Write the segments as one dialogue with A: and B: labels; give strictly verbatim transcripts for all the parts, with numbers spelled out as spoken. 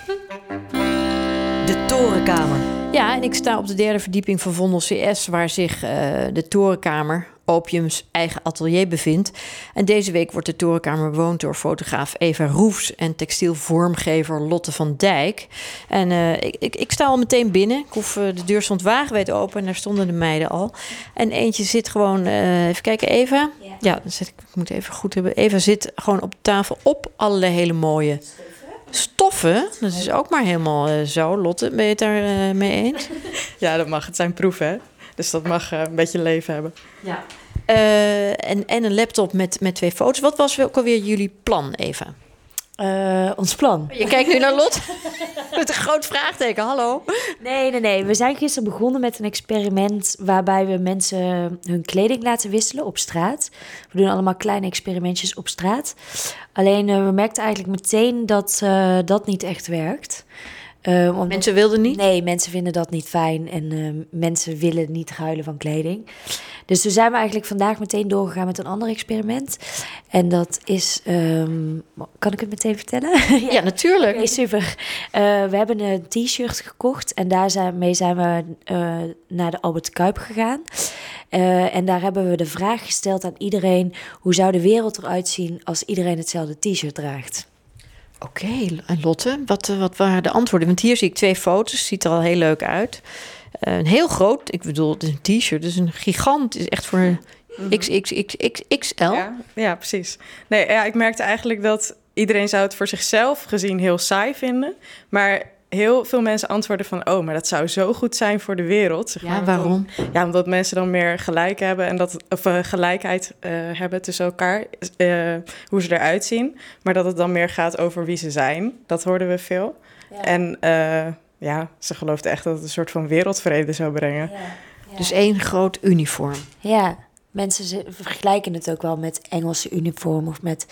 A: De Torenkamer.
B: Ja, en ik sta op de derde verdieping van Vondel C S... waar zich uh, de Torenkamer, Opiums eigen atelier, bevindt. En deze week wordt de Torenkamer bewoond door fotograaf Eva Roefs... en textielvormgever Lotte van Dijk. En uh, ik, ik, ik sta al meteen binnen. Ik hoef, uh, de deur stond wagenwijd open en daar stonden de meiden al. En eentje zit gewoon... Uh, even kijken, Eva? Ja, ja dan zit ik, ik moet even goed hebben. Eva zit gewoon op tafel op allerlei hele mooie... stoffen, dat is ook maar helemaal uh, zo. Lotte, ben je het daar uh, mee eens?
C: Ja, dat mag. Het zijn proeven, hè? Dus dat mag uh, een beetje leven hebben.
B: Ja. Uh, en, en een laptop met, met twee foto's. Wat was ook alweer jullie plan, Eva?
D: Uh, ons plan.
B: Je kijkt nu naar Lot met een groot vraagteken. Hallo?
D: Nee, nee, nee. We zijn gisteren begonnen met een experiment... waarbij we mensen hun kleding laten wisselen op straat. We doen allemaal kleine experimentjes op straat. Alleen uh, we merkten eigenlijk meteen dat uh, dat niet echt werkt. Uh, omdat...
B: Mensen wilden niet?
D: Nee, mensen vinden dat niet fijn. En uh, mensen willen niet ruilen van kleding. Dus toen zijn we eigenlijk vandaag meteen doorgegaan met een ander experiment. En dat is... Um, kan ik het meteen vertellen?
B: ja, ja, natuurlijk.
D: Okay, super. Uh, we hebben een t-shirt gekocht. En daarmee zijn we uh, naar de Albert Kuip gegaan. Uh, en daar hebben we de vraag gesteld aan iedereen... hoe zou de wereld eruit zien als iedereen hetzelfde t-shirt draagt?
B: Oké, okay. En Lotte, wat, wat waren de antwoorden? Want hier zie ik twee foto's, ziet er al heel leuk uit. Uh, een heel groot, ik bedoel, het is een t-shirt, het is een gigant, het is echt voor mm-hmm. X X X X L.
C: Ja, ja, precies. Nee, ja, ik merkte eigenlijk dat iedereen zou het voor zichzelf gezien heel saai vinden, maar heel veel mensen antwoorden van... oh, maar dat zou zo goed zijn voor de wereld. Zeg
B: ja,
C: maar.
B: waarom?
C: Ja, omdat mensen dan meer gelijk hebben... en dat, of uh, gelijkheid uh, hebben tussen elkaar, uh, hoe ze eruit zien. Maar dat het dan meer gaat over wie ze zijn. Dat hoorden we veel. Ja. En uh, ja, ze geloofden echt dat het een soort van wereldvrede zou brengen. Ja.
B: Ja. Dus één groot uniform.
D: Ja, mensen vergelijken het ook wel met Engelse uniform... of met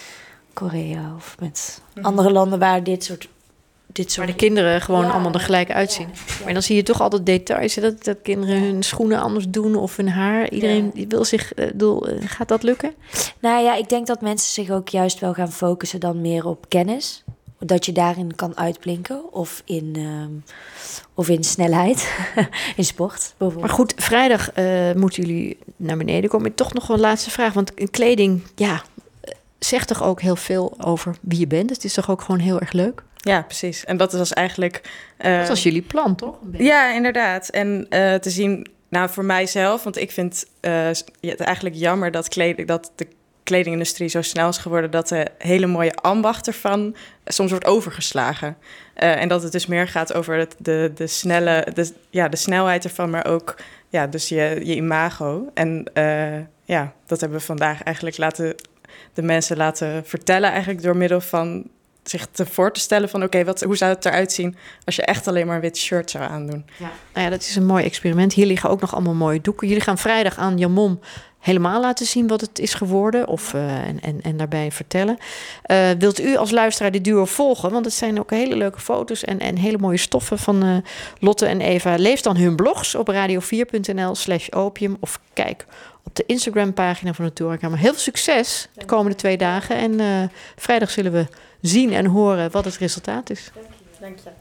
D: Korea of met mm-hmm. andere landen waar dit soort... Dit soort...
B: Waar de kinderen gewoon ja, allemaal er gelijk uitzien. Ja, ja. Maar dan zie je toch altijd details. Dat, dat kinderen hun schoenen anders doen of hun haar. Iedereen ja. wil zich... Uh, doel, uh, gaat dat lukken?
D: Nou ja, ik denk dat mensen zich ook juist wel gaan focussen... dan meer op kennis. Dat je daarin kan uitblinken. Of in, um, of in snelheid. in sport bijvoorbeeld.
B: Maar goed, vrijdag uh, moeten jullie naar beneden komen. Toch nog een laatste vraag. Want kleding, ja... zegt toch ook heel veel over wie je bent. Het is toch ook gewoon heel erg leuk?
C: Ja, precies. En dat was eigenlijk... Uh,
B: dat was jullie plan, toch?
C: Ja, inderdaad. En uh, te zien, nou voor mijzelf... want ik vind uh, het eigenlijk jammer dat, kleding, dat de kledingindustrie zo snel is geworden... dat de hele mooie ambacht ervan soms wordt overgeslagen. Uh, en dat het dus meer gaat over het, de, de, snelle, de, ja, de snelheid ervan... maar ook ja, dus je, je imago. En uh, ja, dat hebben we vandaag eigenlijk laten... de mensen laten vertellen eigenlijk door middel van... zich te voor te stellen van... oké, okay, hoe zou het eruit zien als je echt alleen maar een wit shirt zou aandoen?
B: Ja. Nou ja, dat is een mooi experiment. Hier liggen ook nog allemaal mooie doeken. Jullie gaan vrijdag aan Jamon helemaal laten zien wat het is geworden... of uh, en, en, en daarbij vertellen. Uh, wilt u als luisteraar de duo volgen? Want het zijn ook hele leuke foto's... en, en hele mooie stoffen van uh, Lotte en Eva. Lees dan hun blogs op radio vier punt n l slash opium... of kijk op de Instagram-pagina van de Torenkamer. Heel veel succes de komende twee dagen. En uh, vrijdag zullen we zien en horen wat het resultaat is.
C: Dank je. Dank je.